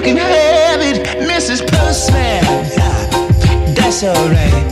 can have it, Mrs. Postman. That's alright.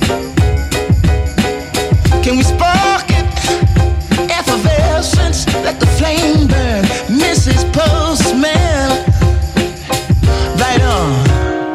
Can we spark it? Effervescence, let the flame burn, Mrs. Postman. Right on.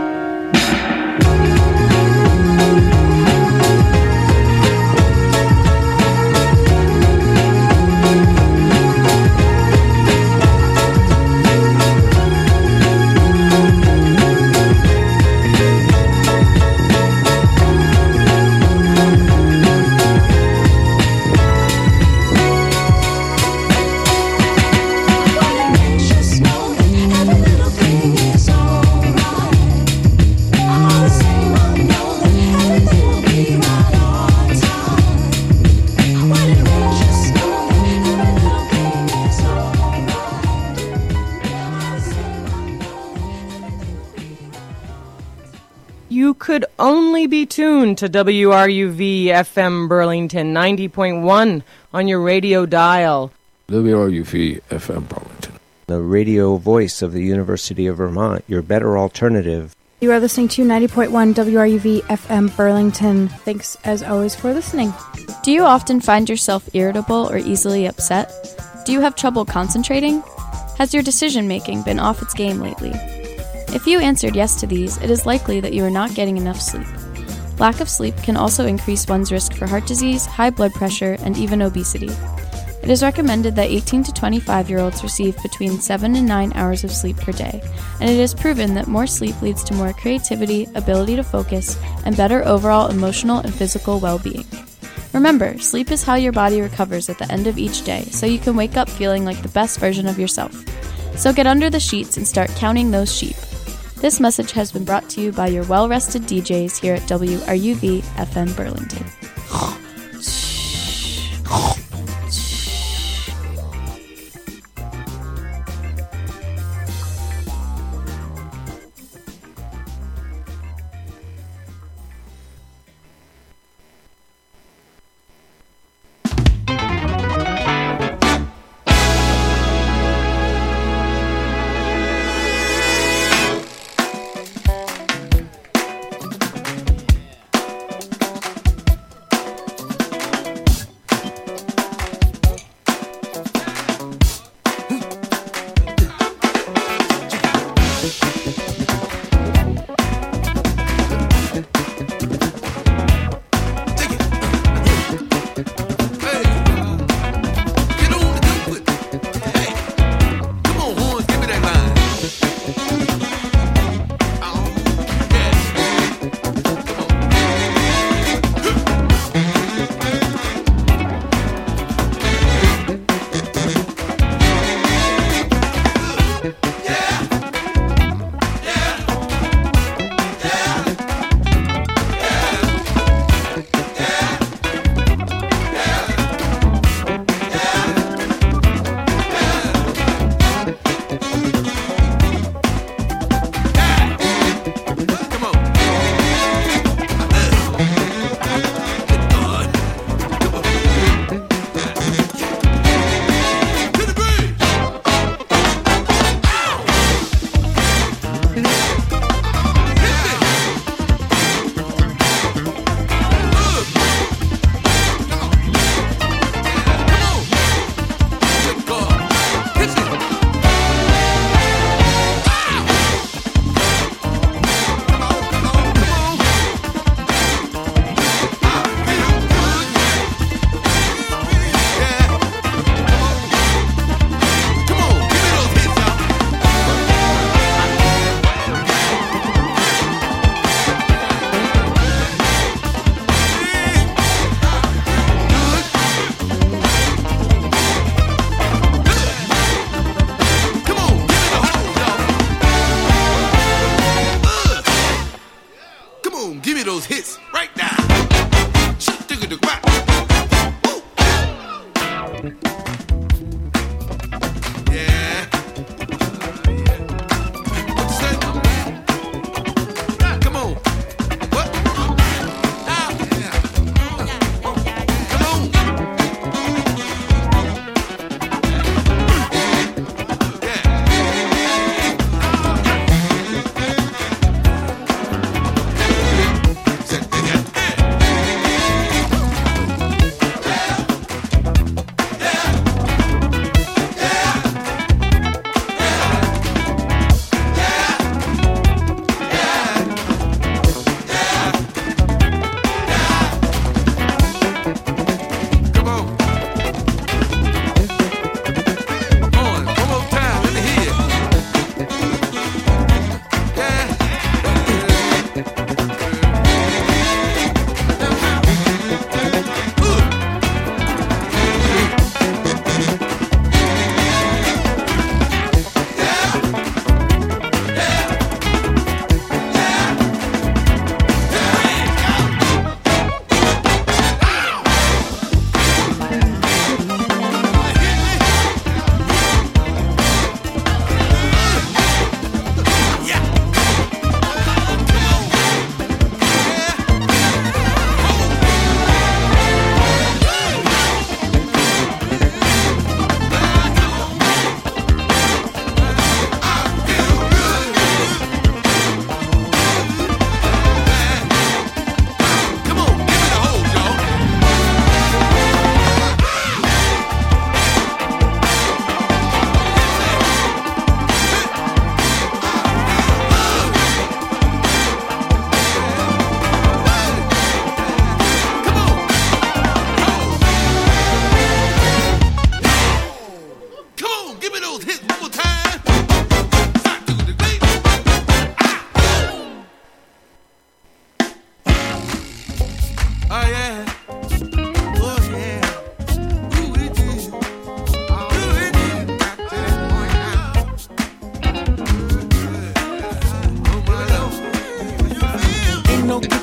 Could only be tuned to WRUV FM Burlington 90.1 on your radio dial. WRUV FM Burlington. The radio voice of the University of Vermont, your better alternative. You are listening to 90.1 WRUV FM Burlington. Thanks as always for listening. Do you often find yourself irritable or easily upset? Do you have trouble concentrating? Has your decision making been off its game lately? If you answered yes to these, it is likely that you are not getting enough sleep. Lack of sleep can also increase one's risk for heart disease, high blood pressure, and even obesity. It is recommended that 18 to 25-year-olds receive between 7 and 9 hours of sleep per day, and it is proven that more sleep leads to more creativity, ability to focus, and better overall emotional and physical well-being. Remember, sleep is how your body recovers at the end of each day, so you can wake up feeling like the best version of yourself. So get under the sheets and start counting those sheep. This message has been brought to you by your well-rested DJs here at WRUV FM Burlington.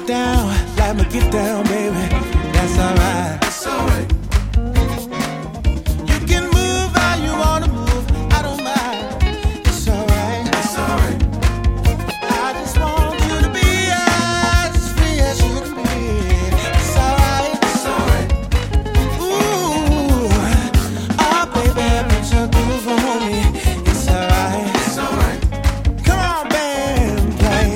down, let me get down, baby. That's alright. That's alright. You can move how you wanna move. I don't mind. It's alright. It's alright. I just want you to be as free as you can be. It's alright. It's alright. Ooh, oh baby, put your groove on me. It's alright. It's alright. Come on, band, play.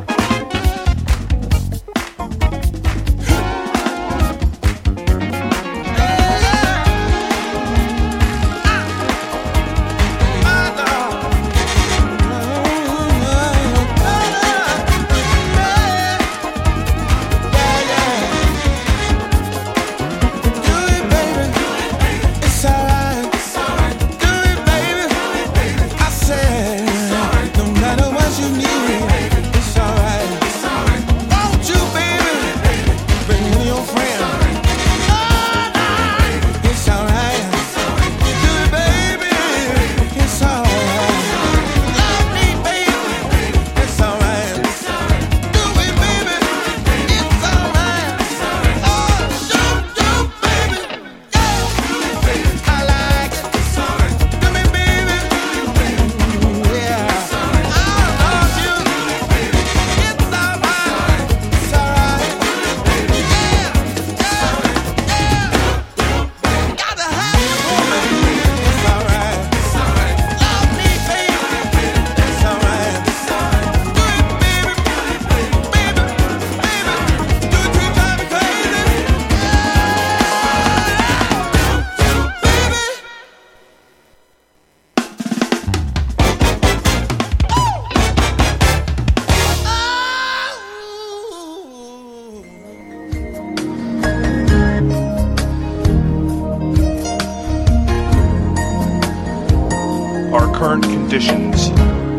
Our current conditions.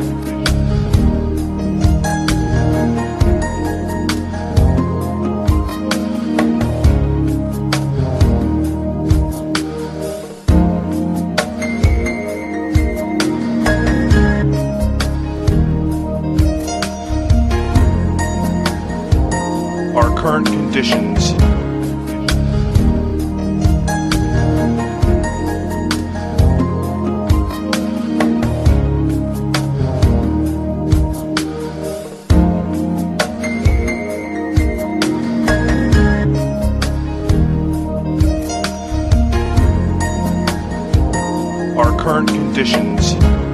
Our current conditions. Our current conditions.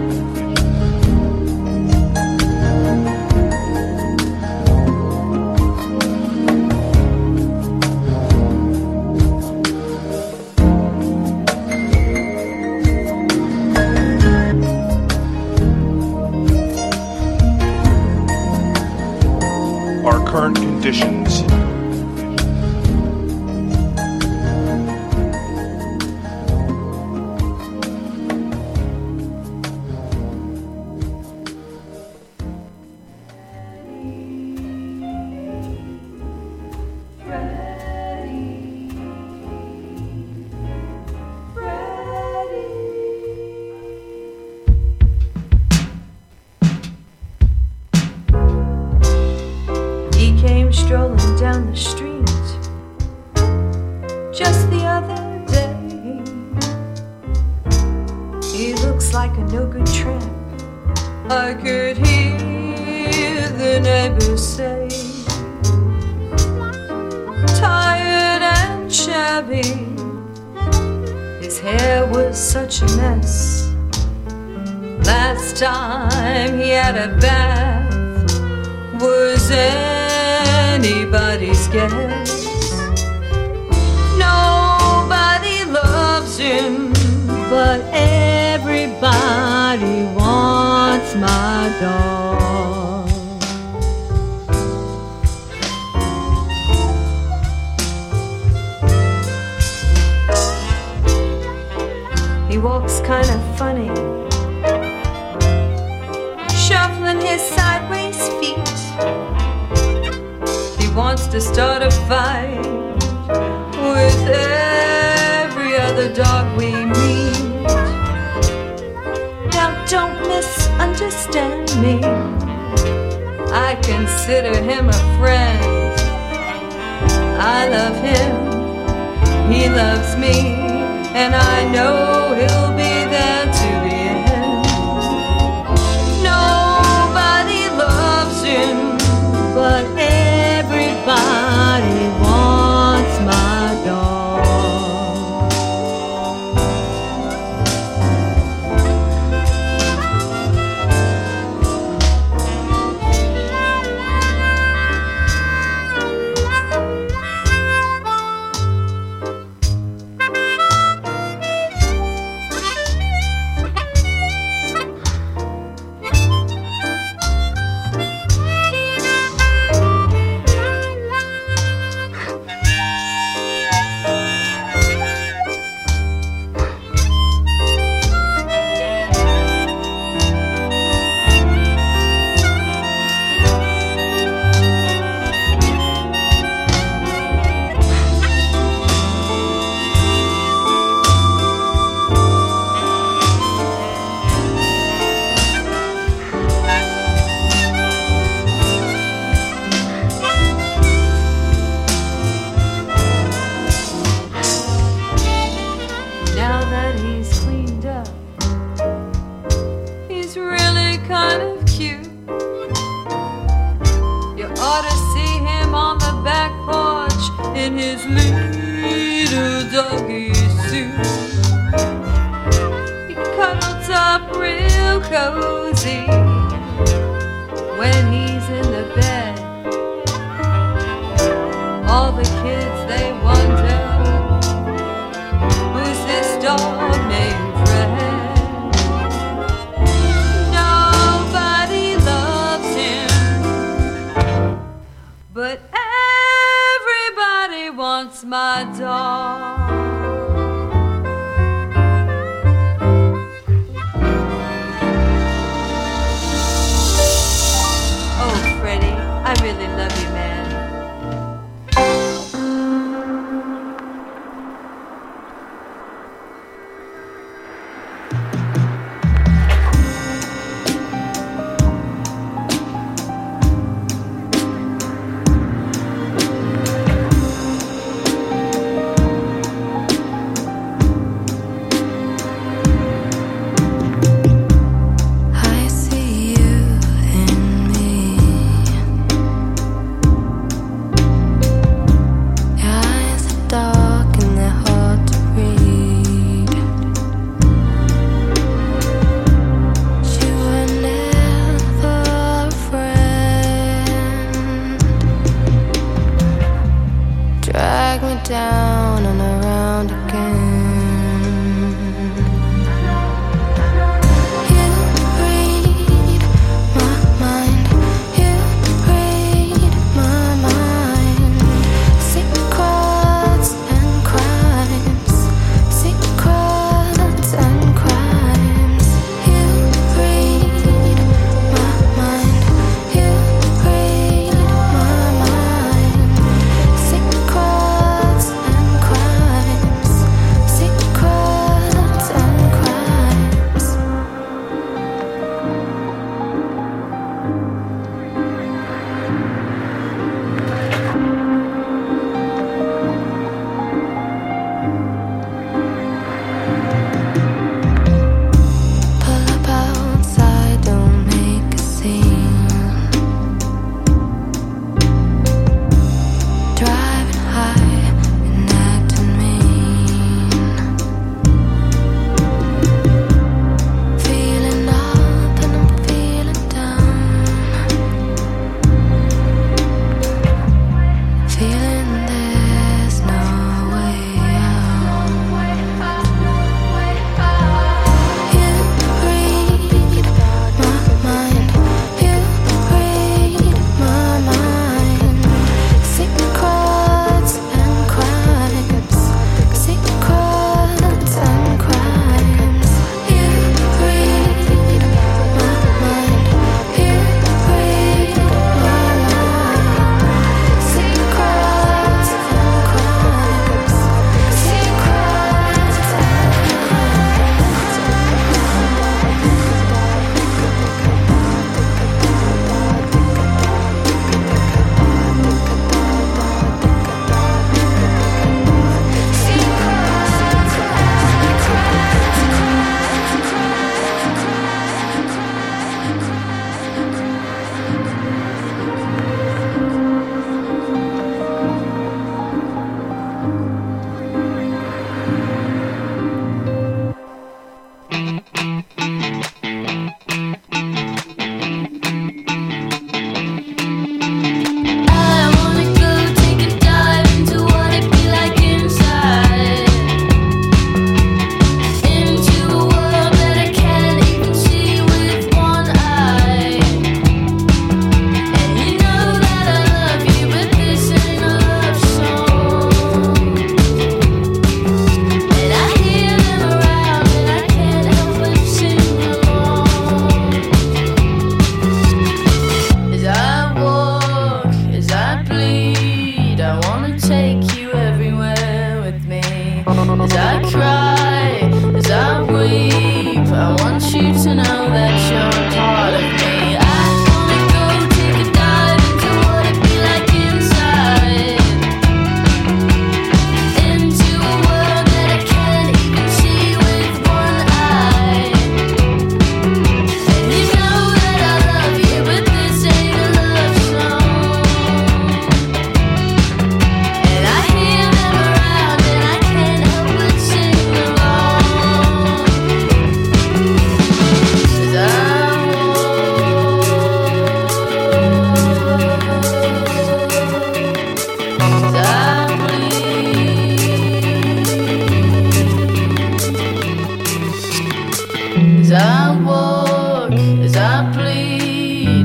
Our current conditions. Strolling down the street just the other day. He looks like a no-good tramp. I could hear the neighbors say, tired and shabby. His hair was such a mess. Last time he had a bath was anybody's guess. Nobody loves him, but everybody wants my dog. He walks kind of funny, shuffling his sideways feet. Wants to start a fight with every other dog we meet. Now don't misunderstand me, I consider him a friend, I love him, he loves me, and I know he'll be there to the end. Nobody loves him, but everybody wants my dog.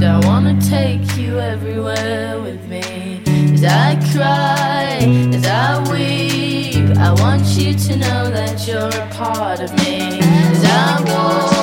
I wanna take you everywhere with me. As I cry, as I weep, I want you to know that you're a part of me. As I walk